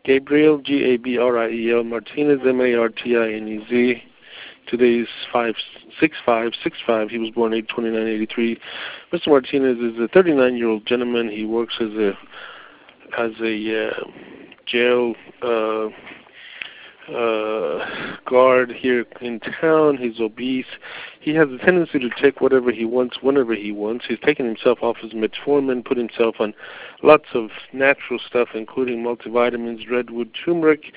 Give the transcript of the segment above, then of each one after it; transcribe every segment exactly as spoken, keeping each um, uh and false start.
Gabriel, G A B R I E L, Martinez, M A R T I N E Z. Today is five six five six five. He was born eight twenty-nine eighty-three. Mister Martinez is a thirty-nine-year-old gentleman. He works as a as a uh, jail uh, uh, guard here in town. He's obese. He has a tendency to take whatever he wants whenever he wants. He's taken himself off his metformin, put himself on lots of natural stuff, including multivitamins, redwood, turmeric,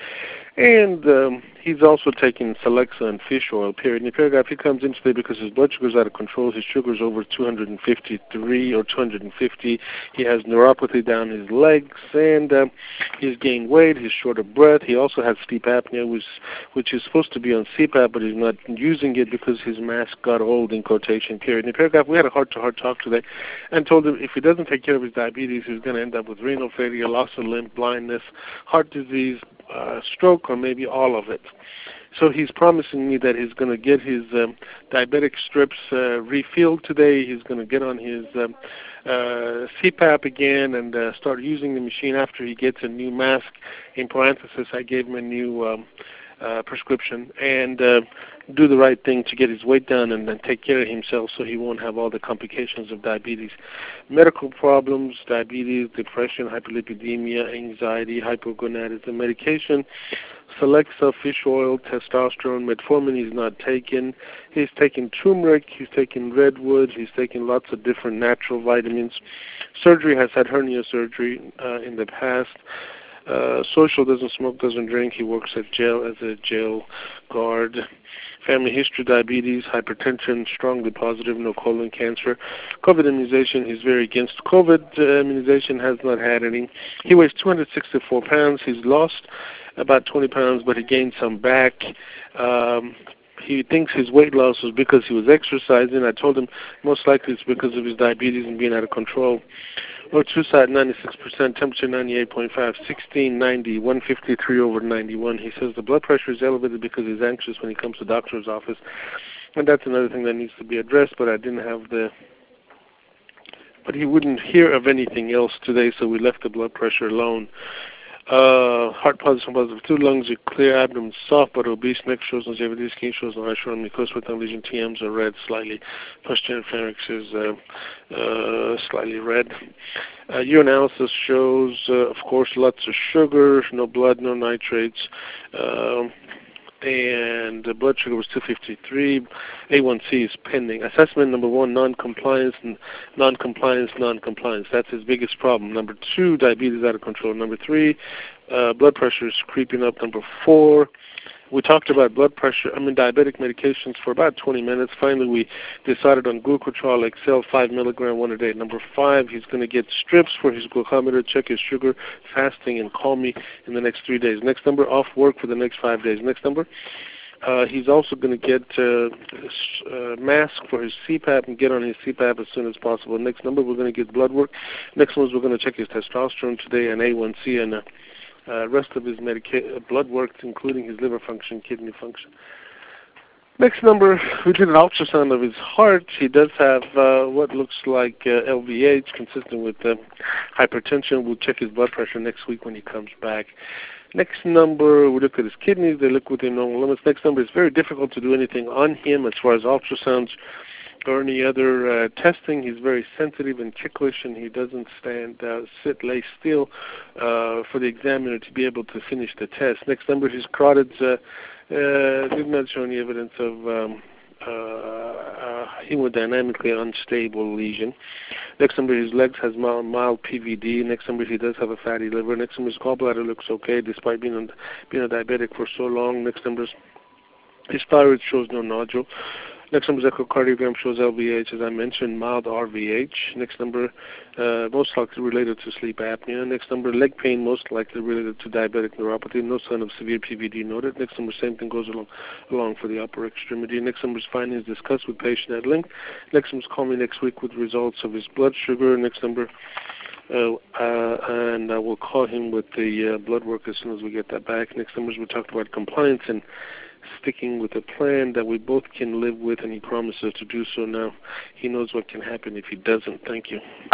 and um, he's also taking Celexa and fish oil, period. In the paragraph, he comes in today because his blood sugar is out of control. His sugar is over two hundred fifty-three or two hundred fifty. He has neuropathy down his legs, and uh, he's gained weight. He's short of breath. He also has sleep apnea, which, which is supposed to be on C PAP, but he's not using it because his mask got old, in quotation, period. In the paragraph, we had a heart-to-heart talk today and told him if he doesn't take care of his diabetes, he's going to end up with renal failure, loss of limb, blindness, heart disease, uh, stroke, or maybe all of it. So he's promising me that he's going to get his um, diabetic strips uh, refilled today. He's going to get on his um, uh, C PAP again and uh, start using the machine after he gets a new mask. In parenthesis, I gave him a new um, uh, prescription, and uh, do the right thing to get his weight down and then take care of himself so he won't have all the complications of diabetes. Medical problems, diabetes, depression, hyperlipidemia, anxiety, hypogonadism, medication, Celexa, fish oil, testosterone, metformin he's not taken. He's taking turmeric, he's taking redwood, he's taking lots of different natural vitamins. Surgery, has had hernia surgery uh, in the past. Uh, social, doesn't smoke, doesn't drink. He works at jail as a jail guard. Family history, diabetes, hypertension, strongly positive, no colon cancer. COVID immunization, he's very against COVID uh, immunization, has not had any. He weighs two hundred sixty-four pounds. He's lost about twenty pounds, but he gained some back. Um, he thinks his weight loss was because he was exercising. I told him most likely it's because of his diabetes and being out of control. Low true side ninety-six percent, temperature ninety-eight point five, sixteen ninety, one fifty-three over ninety-one. He says the blood pressure is elevated because he's anxious when he comes to the doctor's office. And that's another thing that needs to be addressed, but I didn't have the... But he wouldn't hear of anything else today, so we left the blood pressure alone. Uh, heart positive, positive two, lungs are clear, abdomen soft but obese, neck shows longevity, skin shows no short mucosal with lesion, T Ms are red slightly, posterior pharynx is uh, uh, slightly red. Uh, urinalysis shows, uh, of course, lots of sugar, no blood, no nitrates. Uh, and the blood sugar was two fifty-three. A one C is pending. Assessment number one, non-compliance, non-compliance, non-compliance. That's his biggest problem. Number two, diabetes out of control. Number three, uh, blood pressure is creeping up. Number four, we talked about blood pressure, I mean diabetic medications for about twenty minutes. Finally, we decided on glucotrol X L, five milligram, one a day. Number five, he's going to get strips for his glucometer, check his sugar, fasting, and call me in the next three days. Next number, off work for the next five days. Next number, uh, he's also going to get uh, a mask for his C PAP and get on his C PAP as soon as possible. Next number, we're going to get blood work. Next one is we're going to check his testosterone today and A one C and uh, Uh, rest of his medica- blood work, including his liver function, kidney function. Next number, we did an ultrasound of his heart. He does have uh, what looks like uh, L V H, consistent with uh, hypertension. We'll check his blood pressure next week when he comes back. Next number, we look at his kidneys. They look within normal limits. Next number, it's very difficult to do anything on him as far as ultrasounds or any other uh, testing. He's very sensitive and ticklish, and he doesn't stand, uh, sit, lay still uh, for the examiner to be able to finish the test. Next number, his carotids uh, uh, did not show any evidence of um, uh, uh, hemodynamically unstable lesion. Next number, his legs has mild, mild P V D. Next number, he does have a fatty liver. Next number, his gallbladder looks okay despite being, on, being a diabetic for so long. Next number, his thyroid shows no nodule. Next number's echocardiogram shows L V H, as I mentioned, mild R V H. Next number, uh, most likely related to sleep apnea. Next number, leg pain, most likely related to diabetic neuropathy. No sign of severe P V D noted. Next number, same thing goes along, along for the upper extremity. Next number's findings discussed with patient at length. Next number's call me next week with results of his blood sugar. Next number, uh, uh, and I will call him with the uh, blood work as soon as we get that back. Next numbers, we talked about compliance and sticking with a plan that we both can live with, and he promises to do so now. He knows what can happen if he doesn't. Thank you.